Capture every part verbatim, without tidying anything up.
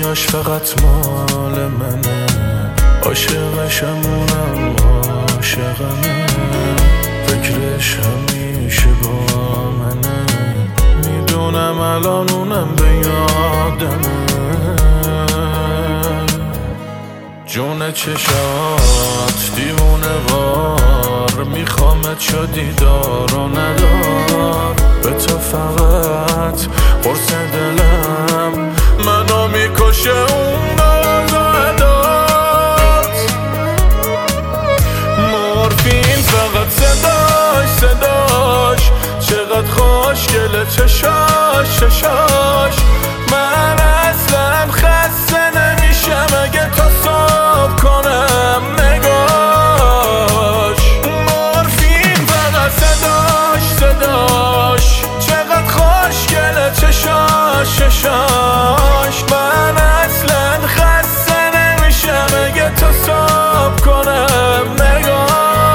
دنیاش فقط مال منه، عاشقشمونم عاشقمه، فکرش همیشه با منه، میدونم الان اونم به یادمه. جون چشات دیوونه وار، میخوامت چو دیدار و ندار، به تو فقط قرص دلم منو میکشه اون دادات. مورفین فقط صداش صداش، چقدر خوشگله چشاش چشاش، من اصلا خسته نمیشم اگه تا صبح کنم نگاش. مورفین فقط صداش صداش، چقدر خوشگله چشاش چشاش، من اصلا خسته نمیشم اگه تا صبح کنم نگاش.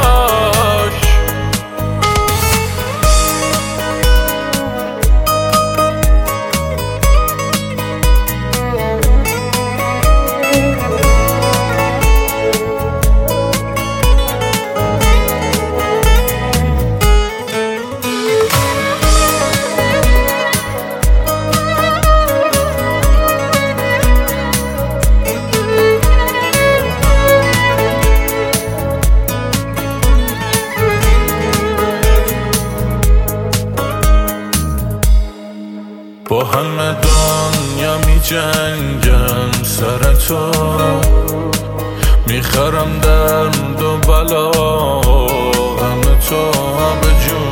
با همه دنیا می جنگم سر تو، میخرم درد و بلا همه تو به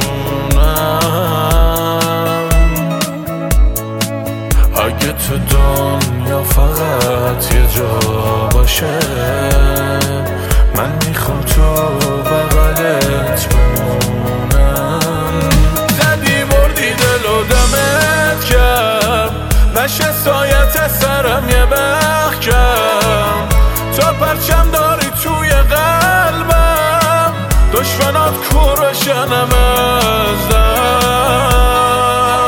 جونم. اگه تو دنیا فقط یه جا باشه، من میخوام تو بغلت بمونم. زدی بردی دل و دمت کرد، نشه سایت سرم یه بخکم، تو پرچم داری توی قلبم، دشمنات کور بشنم ازم.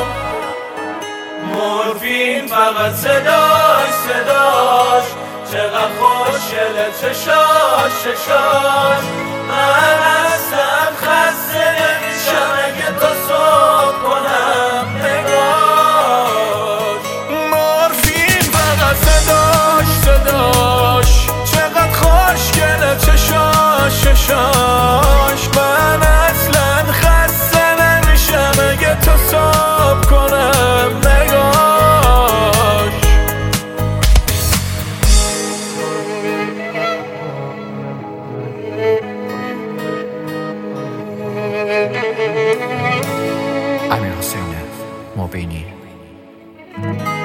مورفین فقط صداش صداش، چقدر خوشگله چشاش چشاش، من اصلا خسته نمیشم اگه تا صبح کنم نگاش. مورفین فقط صداش صداش، چقدر خوشگله چشاش چشاش، من اصلا خسته نمیشم اگه تا صبح کنم نگاش. امیر حسین مبینی.